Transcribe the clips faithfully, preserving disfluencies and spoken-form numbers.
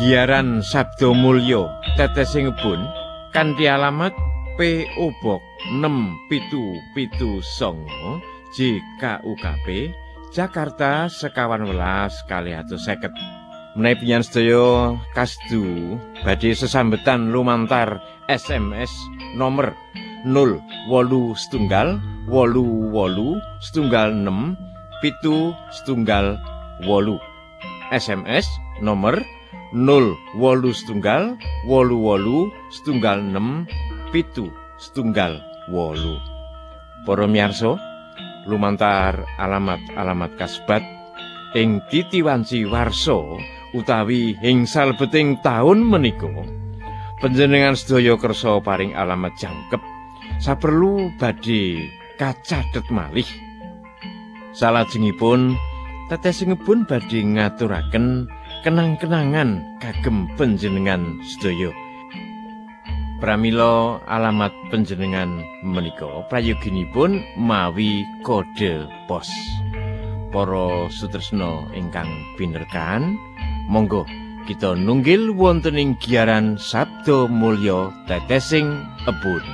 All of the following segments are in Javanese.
Giaran Sabda Mulya Tetesing Kebon kanthi alamat P O Box enam pitu pitu sanga J K U K P Jakarta sekawan welas kalih atus seket. Menawi panjenengan sedaya kasdu badhe sesambetan lumantar S M S nomor nol wolu setunggal wolu wolu setunggal enam pitu setunggal wolu. S M S nomor nol wolu setunggal wolu wolu setunggal enam pitu setunggal wolu. Para miyarsa, lumantar alamat-alamat kasebat ing titiwanci warsa utawi ing salebeting taun menika panjenengan sedaya kersa paring alamat jangkep saperlu badhe kacathet malih. Salajengipun Tetesing Kebon badhe ngaturaken kenang-kenangan kagem panjenengan sedaya. Pramila alamat panjenengan menika prayoginipun mawi kode pos. Para sutresna ingkang pinerkan, monggo kita nunggil wonten ing giaran Sabda Mulya Tetesing Kebon.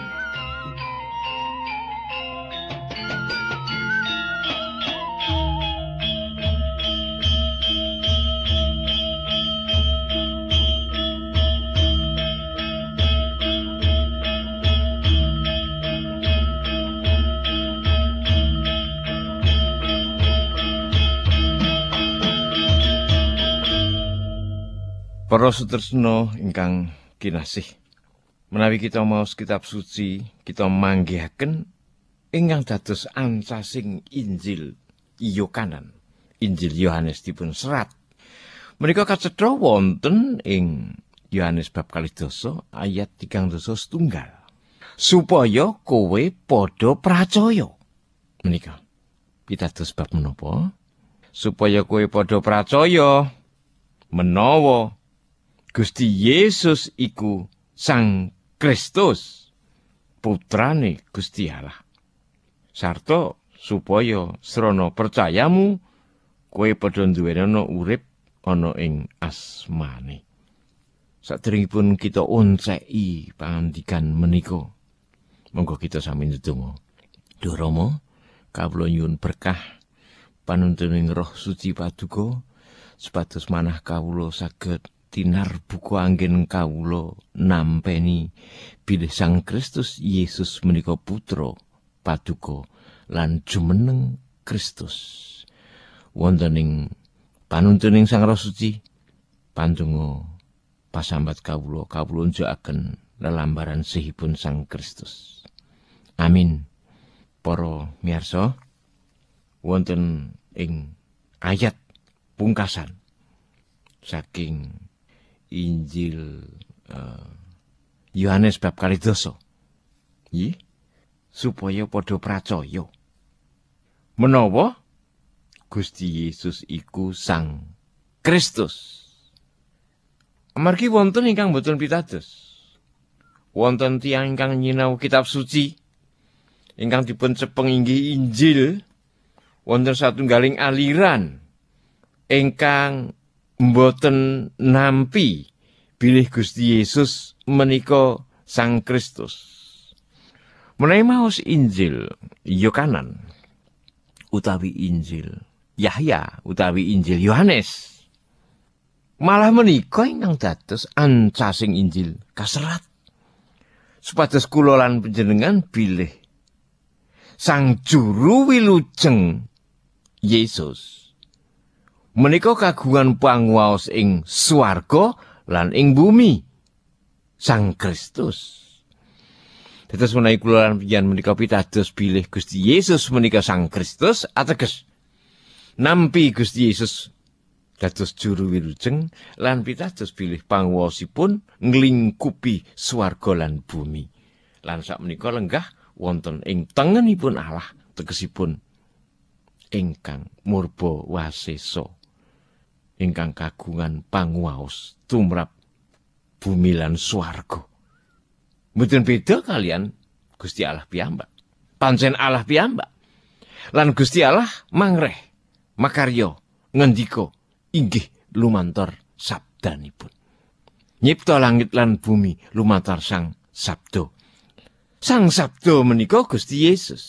Para sutresna ingkang kinasih, menawi kita maos kitab suci, kita manggihaken ingkang dados ancasing Injil Yohanes, Injil Yohanes dipun serat. Menika kacetha wonten ing Yohanes bab kalih dasa ayat tigang dasa setunggal. Supaya kowe padha pracaya. Menika pitados bab menapa? Supaya kowe padha pracaya menawa Gusti Yesus iku Sang Kristus, putrane Gusti Allah. Sarta supaya srana percayamu kowe padha nduwèni urip ana ing asmane. Saderengipun kita onceki pangandikan menika, monggo kita sami ndedonga. Duh Rama, kawula nyuwun berkah panuntuning Roh Suci Paduka supados manah kawula saged tinar buku anggen kawula nampeni bilih Sang Kristus Yesus menika putra Paduka lan jumeneng Kristus. Wonten ing panuntuning Sang Roh Suci pandonga pasambat kawula kawula njakaken lelambaran sihipun Sang Kristus. Amin. Para miyarsa, wonten ing ayat pungkasan saking Injil uh, Yohanes bab kalih dasa. Nggih, supaya padha pracaya menawa Gusti Yesus iku Sang Kristus. Amargi wonten ingkang boten pitados. Wonten tiyang ingkang nyinau kitab suci ingkang dipun cepeng inggih Injil, wonten satunggaling aliran ingkang mboten nampi bilih Gusti Yesus menika Sang Kristus. Menawi maos Injil Yohanes utawi Injil Yahya utawi Injil Yohanes, malah menika ingkang dados ancasing Injil kaserat supados kula lan panjenengan bilih Sang Juru Wilujeng Yesus menika kagungan panguwaos ing swarga lan ing bumi, Sang Kristus. Dados menawi kula lan panjenengan menika pitados bilih Gusti Yesus menika Sang Kristus, ateges nampi Gusti Yesus dados juru wilujeng lan pitados bilih panguwaosipun nglingkupi swarga lan bumi. Lan sakmenika lenggah wonten ing tengenipun Allah, tegesipun ingkang murba wasesa, ingkang kagungan panguwaos tumrap bumi lan swarga. Mboten beda kalian Gusti Allah piyambak. Pancen Allah piyambak. Lan Gusti Allah mangreh makarya ngendika inggih lumantar sabdanipun. nyipta langit lan bumi lumantar Sang Sabda. Sang Sabda menika Gusti Yesus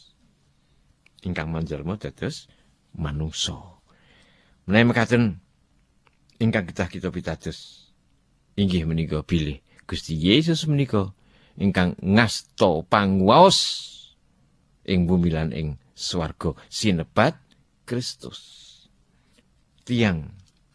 ingkang manjalma dados manungsa. Menawi mekaten ingkang kedah kita pitados inggih menika bilih Gusti Yesus menika ingkang ngasta panguwaos ing bumi lan ing swarga sinebat Kristus. Tiang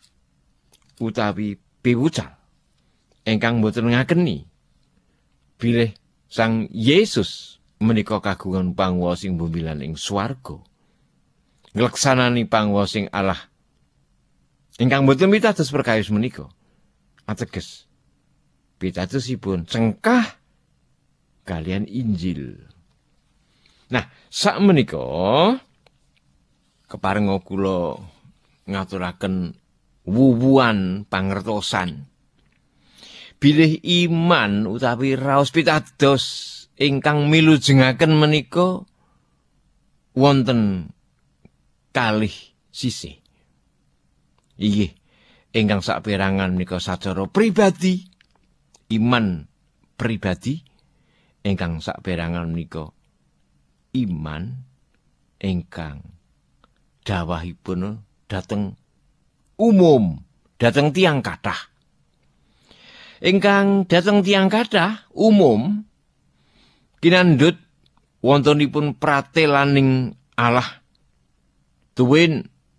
utawi piwucal ingkang boten ngakeni bilih Sang Yesus menika kagungan panguwaos ing bumi lan ing swarga. Ngleksanani panguwaos ing Allah ingkang boten pitados perkawis menika ateges pitadosipun cengkah kalian Injil. Nah, sak menika keparenga kula ngaturaken wuwuhan pangertosan bilih iman utawi raos pitados ingkang milujengaken menika wonten kalih sisih. Inggih ingkang saperangan menika sacara pribadi, iman pribadi, ingkang saperangan menika iman ingkang dawahipun dhateng umum, dhateng tiyang kathah. Ingkang dhateng tiyang kathah umum kinandhut wontenipun pratelaning Allah. Tuwin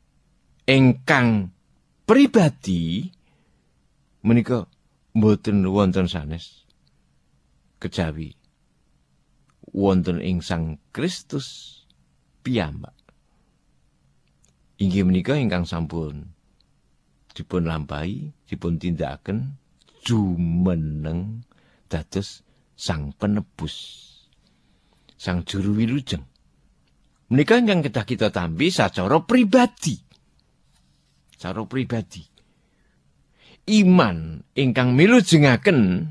ingkang pribadi menika mboten wonten sanes kejawi wonten ing Sang Kristus piyambak. Inggih menika ingkang sampun dipun lampahi, dipun tindakaken jumeneng dados Sang Penebus, Sang Juru Wilujeng. Menika ingkang kedah kita tampi sacara pribadi. Sacara pribadi. Iman ingkang milujengaken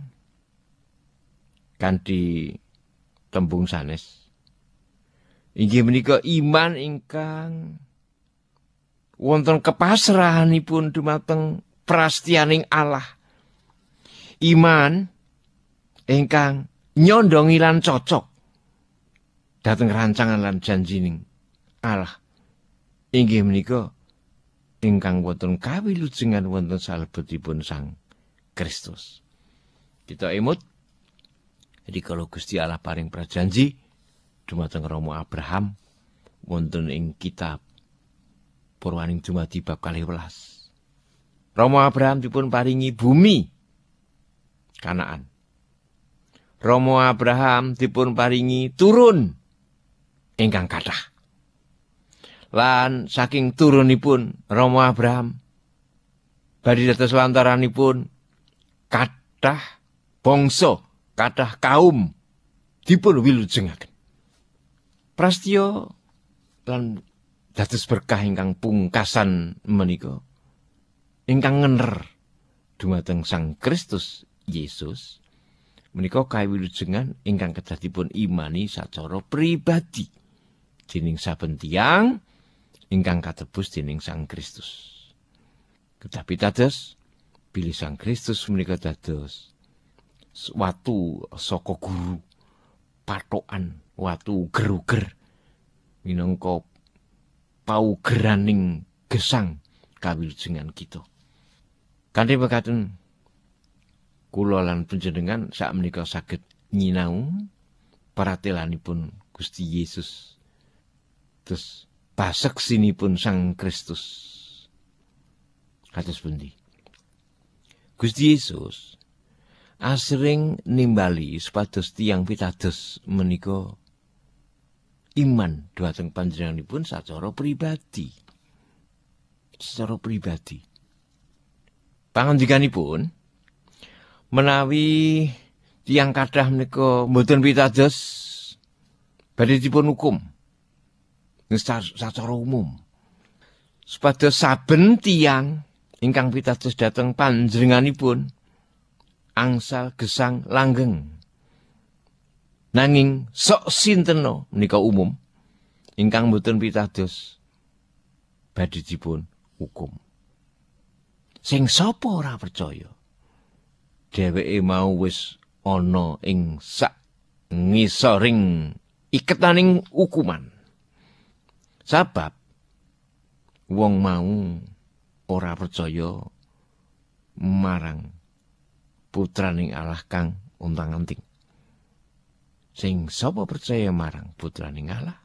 kanthi tembung sanes. Inggih menika iman ingkang wonten kepasrahanipun dumateng prastianing Allah. Iman ingkang nyondongi lan cocok dhateng rancangan lan janjining Allah. Inggih menika ingkang wonten kawilujengan wonten salebetipun Sang Kristus. Kita emut jadi kalau Gusti Allah paring prajanji dumateng Rama Abraham wonten ing kitab Purwaning Dumadi bab kalih welas. Rama Abraham dipun paringi bumi Kanaan. Rama Abraham dipun paringi turun ingkang kathah. Lan saking turunipun Rama Abraham badhe dados lantaranipun kathah bangsa, kathah kaum dipun wilujengaken. Prastya lan dados berkah ingkang pungkasan menika ingkang ngener dumateng Sang Kristus Yesus menika kawilujengan ingkang kedah dipun imani sacara pribadi dening saben tiyang ingkang katebus dening Sang Kristus. Kedah pitados bilih Sang Kristus menika dados watu saka guru, patokan watu geruger minangka paugeraning gesang kawilujengan kita. Kanthi mekaten kula lan panjenengan sakmenika saged nyinau pratelanipun Gusti Yesus. Terus paseksinipun Sang Kristus. Kados pundi? Gusti Yesus asring nimbali supados tiyang pitados menika iman dhumateng panjenenganipun sacara pribadi. Secara pribadi. Pangandikanipun menawi tiyang kathah menika mboten pitados badhe dipun hukum secara umum. Supados saben tiyang ingkang pitados dhateng panjenenganipun angsal gesang langgeng. Nanging sok sinteno menika umum ingkang mboten pitados badhe dipun hukum. Sing sapa ora percaya dheweke mau wis ana ing sak ngisoring iketaning hukuman. Sabab wong mau ora percaya marang putraning Allah kang untang-anting. Sing sapa percaya marang putraning Allah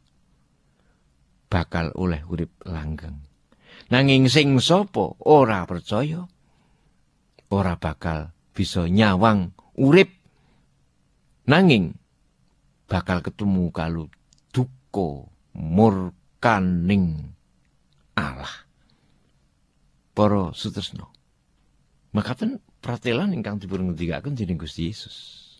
bakal oleh urip langgeng. Nanging sing sapa ora percaya ora bakal bisa nyawang urip, nanging bakal ketemu kalu duka murkaning Allah. Para sutresna, makaten pratelan ingkang dipun ngendikaken dening Gusti Yesus.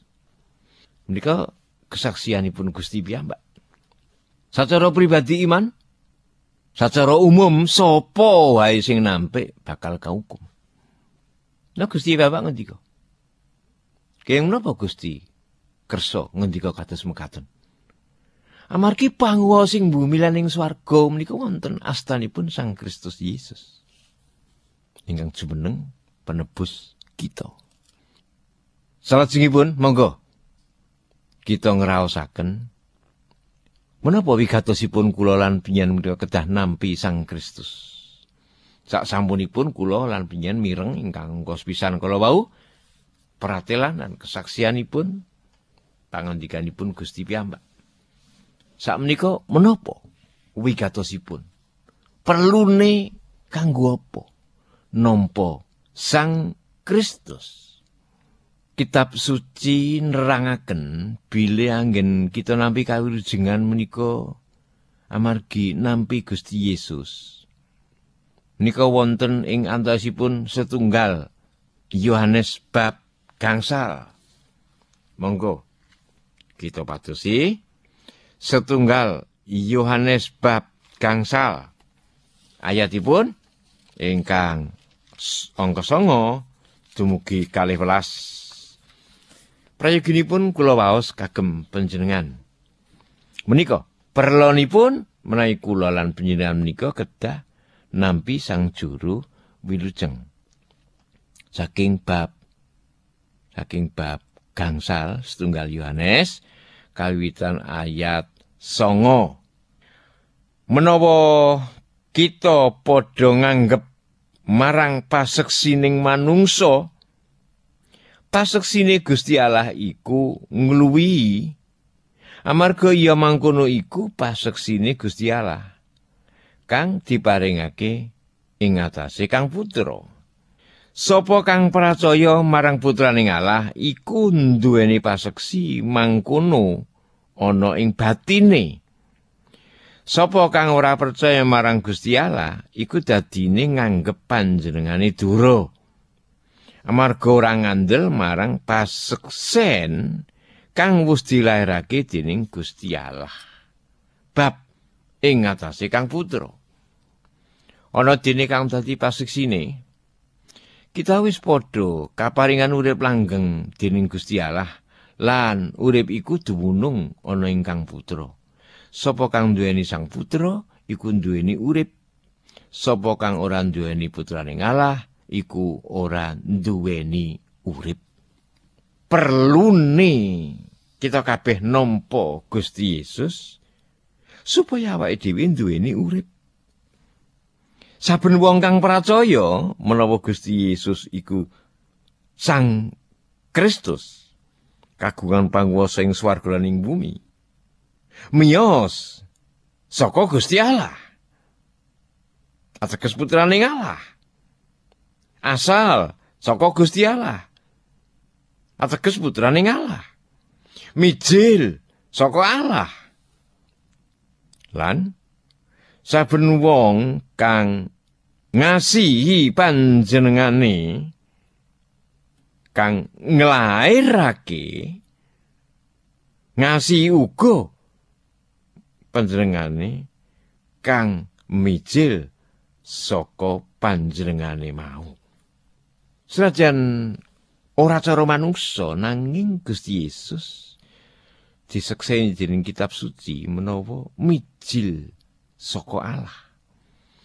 Menika kesaksianipun Gusti piyambak. Sacara pribadi iman, sacara umum sapa wae sing nampik bakal kahukum. Nah Gusti Bapak ngendika. Kenging menapa Gusti kersa ngendika kados mekaten? Amargi panguwa sing bumi lan ing swarga menika wonten astanipun Sang Kristus Yesus. Ingkang jumeneng penebus kita. Salajengipun monggo kita ngraosaken menapa wigatosipun kula lan pinjen menika kedah nampi Sang Kristus. Sak sampunipun kula lan pinjen mireng ingkang ngos pisan kala wau pratelan lan kesaksianipun pangandikanipun Gusti piyambak. Sakmenika menapa wigatosipun? Perlune kanggo apa? Nampa Sang Kristus. Kitab suci nerangaken bilih anggen kita nampi kawilujengan menika amargi nampi Gusti Yesus. Menika wonten ing antawisipun setunggal Yohanes bab gangsal. Monggo kita patosi setunggal Yohanes bab gangsal. Ayatipun ingkang angka sanga dumugi kalih welas. Prayoginipun kula waos kagem panjenengan. Menika perlonipun menawi kula lan panjenengan menika kedah nampi Sang Juru Wilujeng. Saking bab saking bab gangsal setunggal Yohanes kawiwitan ayat songo. Menawa kita padha nganggep marang paseksining manungsa, paseksine Gusti Allah iku ngluwihi. Amarga ya mangkono iku paseksine Gusti Allah kang diparingake ing atase Kang Putra. Sapa kang percaya marang Putraning Allah iku nduweni paseksi mangkono ana ing batine. Sapa kang ora percaya marang Gusti Allah iku dadine nganggep panjenengane dura. Amarga ora ngandel marang paseksen kang wis dilairake dening Gusti Allah. Bab ing atase Kang Putra. Ana dene kang dadi paseksine, kita wis padha kaparingan urip langgeng dening Gusti Allah lan urip iku dumunung ana ing Kang Putra. Sapa kang duweni Sang Putra iku duweni urip. Sapa kang ora duweni Putraning Allah iku ora duweni urip. Perlune kita kabeh nampa Gusti Yesus supaya awake dhewe duweni urip. Saben wong kang percaya menawa Gusti Yesus iku Sang Kristus kagungan panguwasa ing swarga lan ing bumi, miyos saka Gusti Allah, ateges Putraning Allah, asal saka Gusti Allah, ateges Putraning Allah, mijil saka Allah. Lan saben wong kang ngasihi panjenengane, kang nglairake, ngasihi uga panjenengane kang mijil saka panjenengane mau. Senajan ora cara manungsa nanging Gusti Yesus disekseni dening kitab suci menawa mijil saka Allah.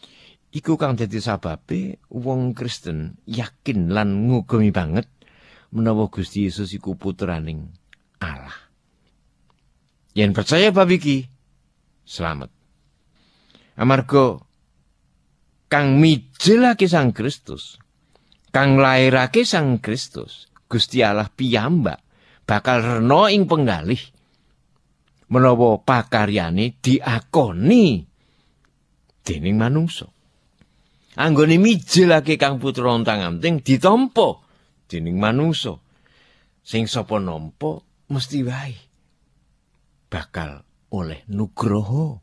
Iku kang dadi sababe wong Kristen yakin lan ngugemi banget menawa Gusti Yesus iku putraning Allah. Yen percaya bab iki, slamet. Amarga kang mijelake Sang Kristus, kang lairake Sang Kristus, Gusti Allah piyambak bakal rena ing penggalih menawa pakaryane diakoni dening manungsa. Anggone mijelake Kang Putra ontang-anting ditampa dening manungsa. Sing sapa nampa mesti wae bakal oleh nugroho.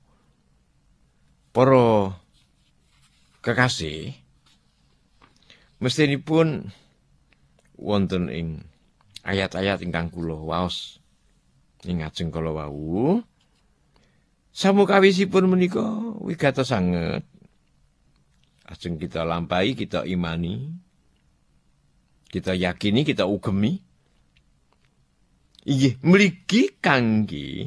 Para kekasih, mestinipun wonten ing ayat-ayat ingkang kula waos ing ajeng kala wau, samukawisipun menika wigatos sanget. Ajeng kita lampahi, kita imani, kita yakini, kita ugemi. Inggih mligi kangge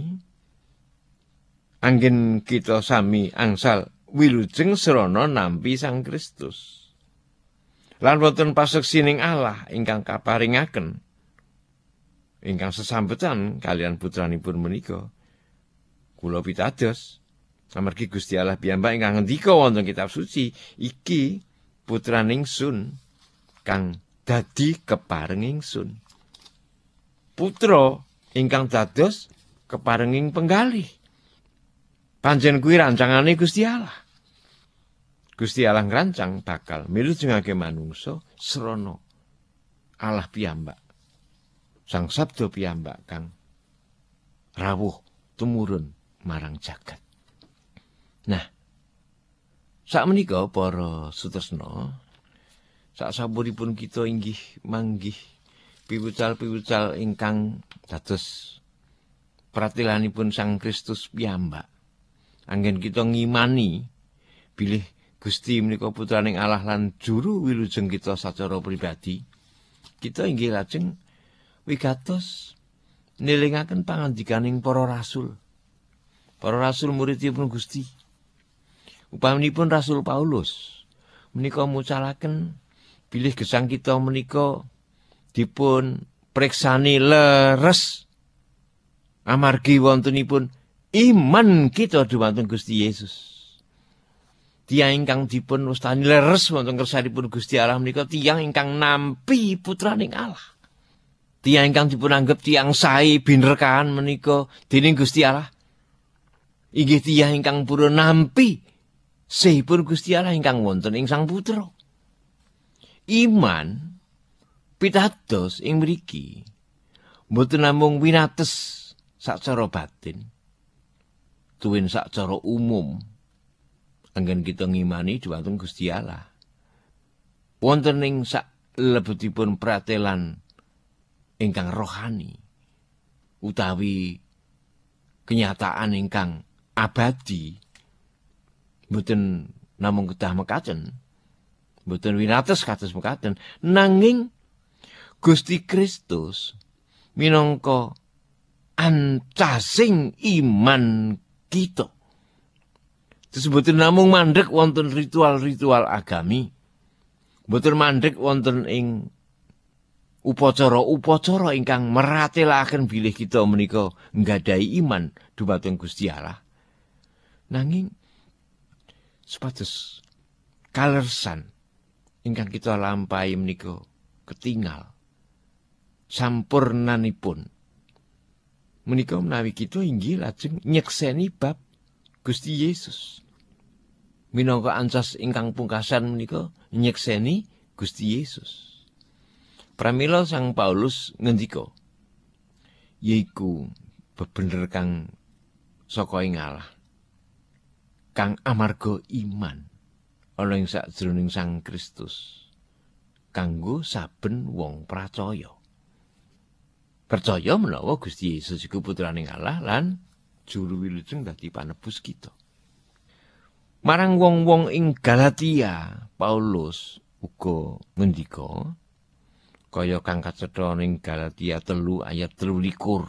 anggen kita sami angsal wilujeng srana nampi Sang Kristus. Lan wonten paseksining Allah ingkang kaparingaken ingkang sesambetan kalian putranipun menika. Kula pitados amargi Gusti Allah piyambak ingkang ngendika wonten kitab suci, iki putraning Sun kang dadi keparenging Sun. Putra ingkang dados keparenging penggalih. Panjen kuwi rancangane Gusti Allah. Gusti Allah ngrancang bakal milujengake manungsa srana Allah piyambak. Sang Sabda piyambak kang rawuh tumurun marang jagat. Nah, sakmenika para sutresna, saksampuripun kita inggih manggih piwucal-piwucal ingkang dados pratilanipun Sang Kristus piyambak. Anggen kita ngimani bilih Gusti menika putraning Allah lan juru wilujeng kita sacara pribadi, kita inggih lajeng wigatos nelingaken pangandikaning para rasul. Para rasul muridipun Gusti. Upaminipun Rasul Paulus menika mucalaken bilih gesang kita menika dipun preksani leres amargi wontenipun iman kita dhumateng Gusti Yesus. Tiyang ingkang dipun wastani leres wonten kersanipun Gusti Allah menika tiyang ingkang nampi putraning Allah. Tiyang ingkang dipun anggep tiyang sae binerkaan menika dening Gusti Allah. Inggih tiyang ingkang purun nampi sehipun Gusti Allah ingkang wonten ing Sang Putra. Iman pitados ing mriki mboten namung winates sacara batin, tuwin sacara umum. Anggen kita ngimani dhumateng Gusti Allah. Wonten ing salebetipun pratelan ingkang rohani utawi kenyataan ingkang abadi, mboten namung kedah mekaten, mboten winates kados mekaten, nanging Gusti Kristus minangka ancasing iman kita. Terus mboten namung mandheg wonten ritual-ritual agami, mboten mandheg wonten ing upacara-upacara ingkang meratelaken bilih kita menika nggadahi iman dhumateng Gusti Allah. Nanging supados kalersan ingkang kita lampahi menika ketingal sampurnanipun menika menawi kita inggih lajeng nyekseni bab Gusti Yesus. Minangka ancas ingkang pungkasan menika nyekseni Gusti Yesus. Pramila Sang Paulus ngendika, yaiku bebener kang saka ing Allah, kang amarga iman ana ing sakjroning Sang Kristus kanggo saben wong pracaya. Percaya menawa Gusti Yesus iku putraning Allah lan juru wilujeng dadi panebus kita. Marang wong-wong ing Galatia, Paulus uga ngendika kaya kang kacetha ning Galatia telu ayat telu likur.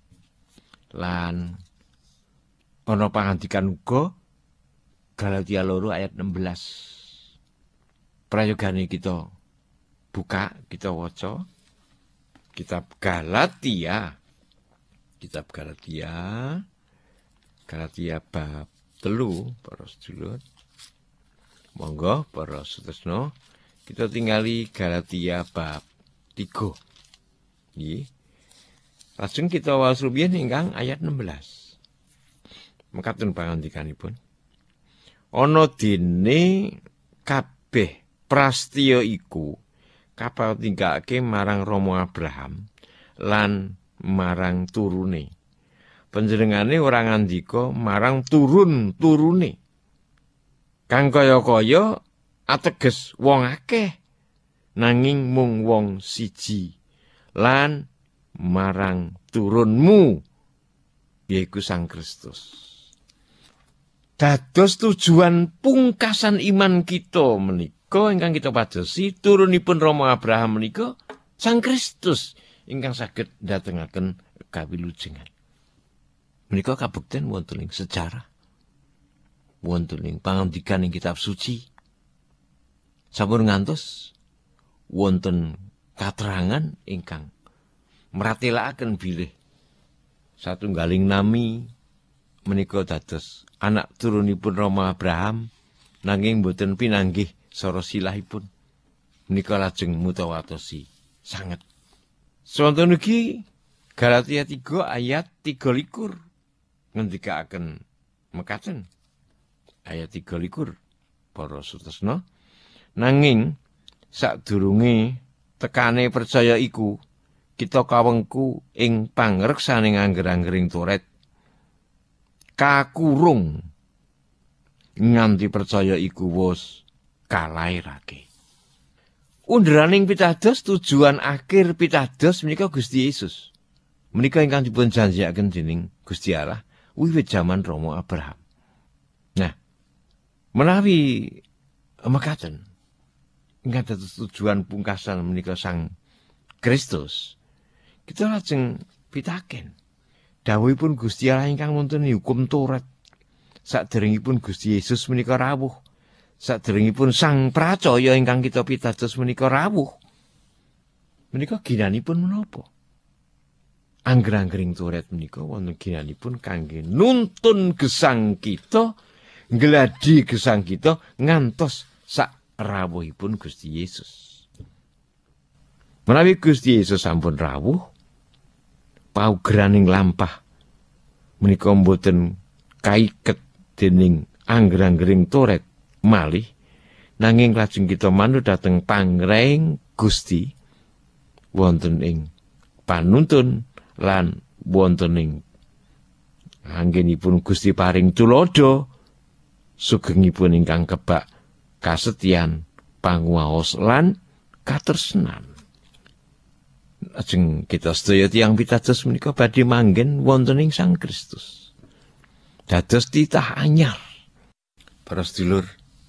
Lan ana pangandikan uga Galatia loro ayat enam belas. Prayogane kita buka, kita waca. kitab Galatia. Kitab Galatia. Galatia bab telu para sedulur. Monggo para sutresna, kita tingali Galatia bab tiga. Nggih. Lajeng kita waos rumiyin ingkang ayat enam belas. Mekaten pangandikanipun. Ana dene kabeh prastiya iku kapatinggalake marang Rama Abraham lan marang turune. Panjenengane ora ngandika marang turun-turune. Kang kaya-kaya ateges wong akeh nanging mung wong siji lan marang turunmu yaiku Sang Kristus. Dados tujuan pungkasan iman kita menika ingkang kita padosi turunipun Rama Abraham menika Sang Kristus ingkang saged ndatengaken kawilujengan. Menika kabukten wonten ing sejarah, wonten ing pangandikan ing kitab suci. Sampun ngantos wonten katerangan ingkang mratelaken bilih satunggaling nami menika dados anak turunipun Rama Abraham nanging boten pinanggih sara silahipun. Menika lajeng mutawatosi sanget. Sonten ugi Galatia tiga ayat tiga likur ngendikaaken mekaten. Ayat tiga likur para sutresna, nanging sadurunge tekane percaya iku kita kawengku ing pangreksaning angger-anggering Toret kakurung nganti percaya iku wis kalairake. Underaning pitados tujuan akhir pitados menika Gusti Yesus. Menika ingkang dipun janjiaken dening Gusti Allah wiwit jaman Rama Abraham. Nah, menawi mekaten ingkang dados tujuan pungkasan menika Sang Kristus, kita lajeng pitaken dawuhipun Gusti Allah ingkang wonten hukum Taurat. Saderengipun Gusti Yesus menika rawuh. Saderengipun Sang Pracaya ingkang kita pitados menika rawuh. Menika ginanipun menapa? Angger-anggering Taurat menika wonten ginanipun kangge nuntun gesang kita, ngladi gesang kita ngantos sak rawuhipun Gusti Yesus. Menawi Gusti Yesus sampun rawuh, paugraning lampah menika mboten kaiket dening angger-anggering Taurat malih, nanging lajeng kita manut dhateng pangreng Gusti wonten ing panuntun lan wonten ing anggenipun Gusti paring tulodo sugengipun ingkang kebak kasetyan panguwaos lan katresnan. Lajeng kita sedaya tiyang pitados menika badhe manggen wonten ing Sang Kristus. Dados titah anyar. Para sedulur,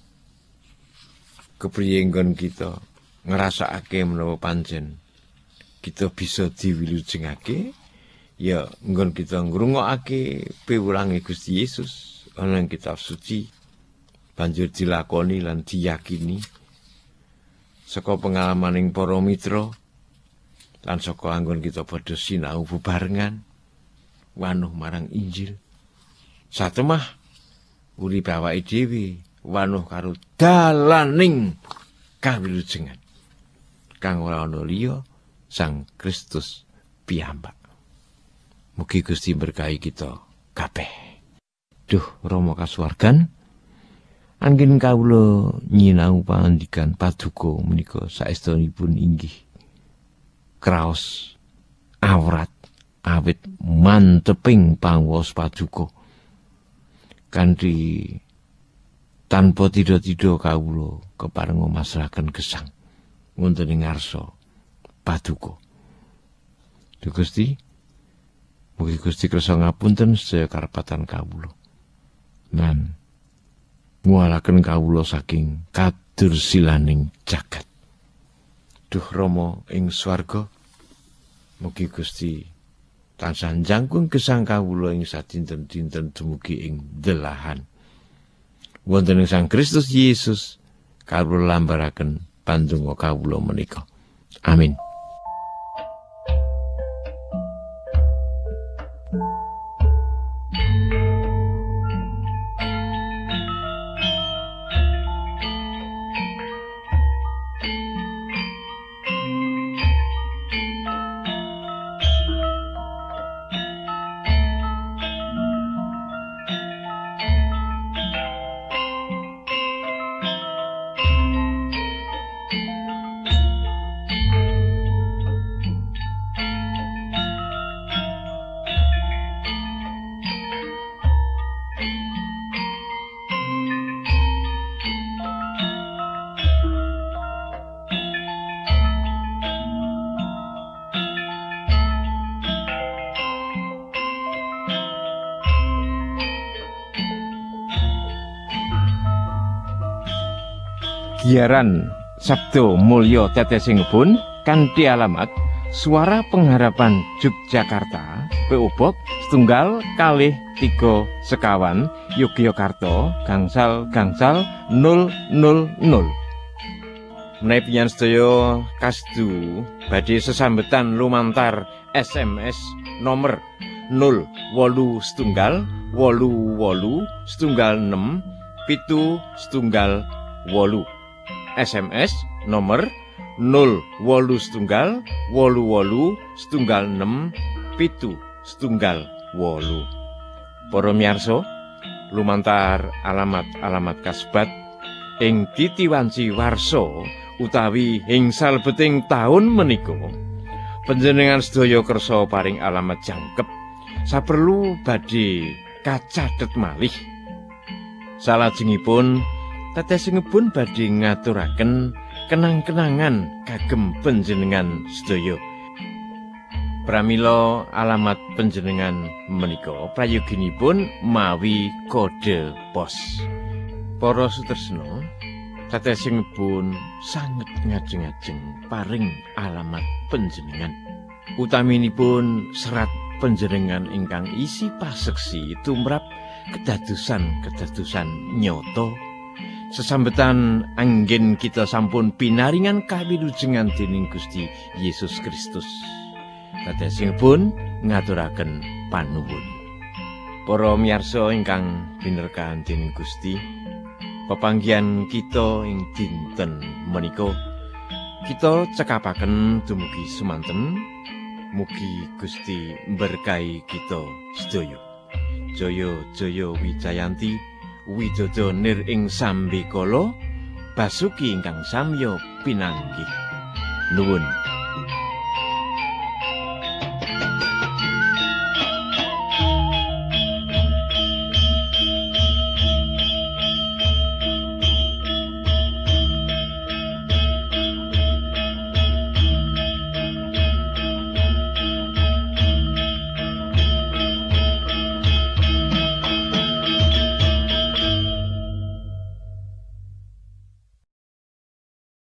kepriye nggon kita ngrasakake menawa pancen kita bisa diwilujengake, ya nggon kita ngrungokake piwulange Gusti Yesus ana ing kitab suci, banjur dilakoni lan diyakini saka pengalaman para mitra lan saka anggon kita padha sinau bebarengan wanuh marang Injil. Satemah urip awake dhewe wanuh karo dalaning kawilujengan kang ora ana liya Sang Kristus piyambak. Mugi Gusti berkahi kita kabeh. Duh Rama kasuwargan, anggen kawula nyinau pangandikan paduka menika saestunipun inggih kraos awrat awit manteping panguwas paduka. Kanthi tanpa tida-tida kawula kepareng masrahaken gesang wonten ing ngarsa paduka. Duh Gusti, mugi Gusti kersa ngapunten sedaya karepatan kawula. Lan nguwalaken kawula saking kadursilaning jagat. Duh Rama ing swarga, mugi Gusti tansah njangkung gesang kawula ing sadinten-dinten dumugi ing delahan. Wonten ing Sang Kristus Yesus kawula lambaraken pandonga kawula menika. Amin. Giaran Sabdo Mulya Tetesingipun kanthi alamat Suara Pengharapan Yogyakarta, P O Box setunggal kalih tiga sekawan Yogyakarta gangsal gangsal nol nol nol. Menawi panjenengan sedaya kasdu badhe sesambetan lumantar S M S nomor nol wolu setunggal wolu wolu setunggal enam pitu setunggal wolu. S M S nomor nol wolu setunggal wolu wolu setunggal enam pitu setunggal wolu. Para miyarsa, lumantar alamat-alamat kasebat ing titiwanci warsa utawi ing salebeting taun menika, panjenengan sedaya kersa paring alamat jangkep saperlu badhe kacathet malih. Salajengipun tetesingipun badhe ngaturaken kenang-kenangan kagem panjenengan sedaya. Pramila alamat panjenengan menika prayoginipun mawi kode pos. Para sutresna, tetesingipun sanget ngajeng-ajeng paring alamat panjenengan. Utaminipun serat panjenengan ingkang isi paseksi tumrap kedadosan-kedadosan nyata. Sesambetan anggen kita sampun pinaringan kawilujengan dening Gusti Yesus Kristus. Tetesingipun ngaturaken panuwun. Para miyarsa ingkang binerkahan dening Gusti, pepanggihan kita ing dinten menika kita cekapaken dumugi semanten. Mugi Gusti mberkahi kita sedaya. Jaya jaya Wijayanti, widodо nir ing sambikala, basuki ingkang samya pinanggih. Nuwun.